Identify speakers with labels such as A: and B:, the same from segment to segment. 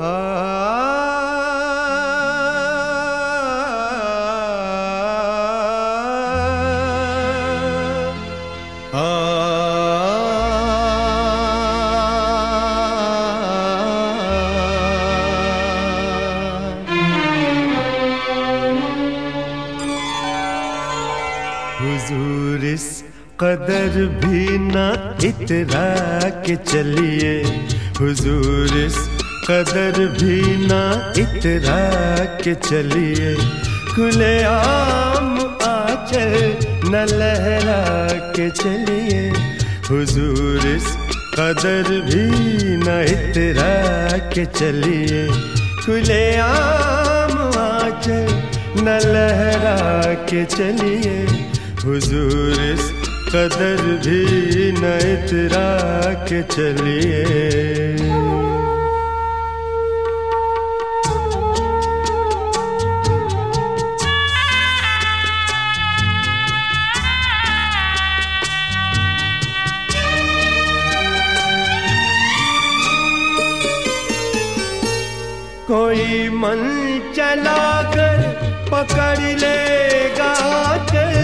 A: हुजूर इस कदर भी ना इतरा के चलिए, हुजूर इस कदर भी ना इतरा के चलिए, खुले आम आंचल न लहरा के चलिए, हुजूर इस कदर भी न इतरा के चलिए, खुले आम आंचल न लहरा के चलिए, हुजूर इस कदर भी न इतरा के चलिए। कोई मन चला कर पकड़ लेगा चल,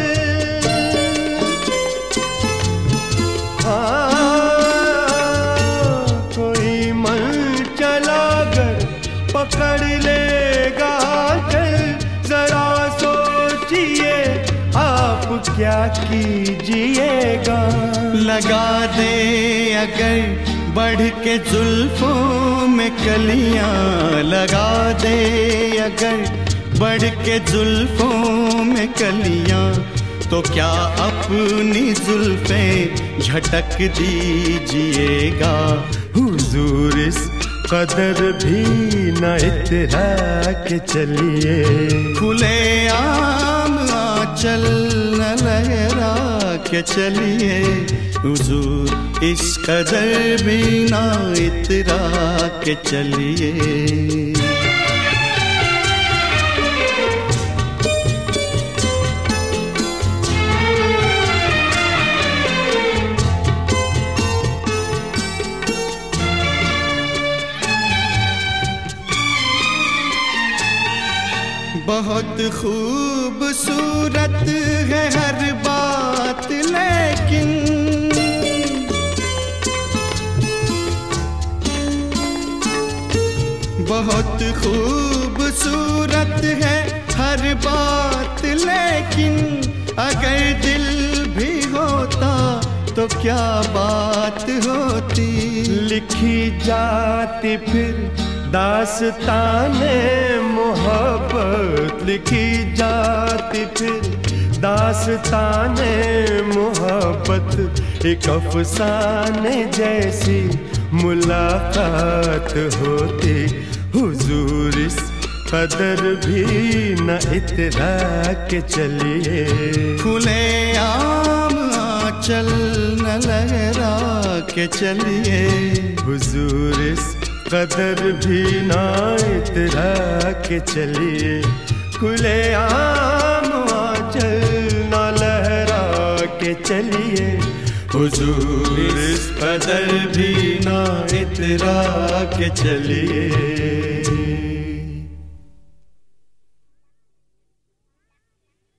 A: कोई मन चला कर पकड़ लेगा चल, जरा सोचिए आप क्या कीजिएगा।
B: लगा दे अगर बढ़ के जुल्फों में कलियां, लगा दे अगर बढ़ के जुल्फों में कलियां, तो क्या अपनी जुल्फें झटक दीजिएगा।
A: हुजूर इस कदर भी न इतरा के चलिए,
B: खुले आम आंचल न लहरा के चलिए, हुजूर इस कदर भी ना इतरा के चलिए। बहुत खूबसूरत है हर बात, लेकिन बहुत खूबसूरत है हर बात, लेकिन अगर दिल भी होता तो क्या बात होती।
A: लिखी जाती फिर दास्ताने मोहब्बत, लिखी जाती फिर दास्ताने मोहब्बत, एक अफसाने जैसी मुलाकात होती। हुजूर इस कदर भी न इतरा के चलिए,
B: खुले आम आंचल न लहरा के चलिए,
A: हुजूर इस कदर भी ना इतरा के चलिए, खुले आम आंचल न लहरा के चलिए,
B: हुजूर इस कदर भी ना इतरा के चलिए।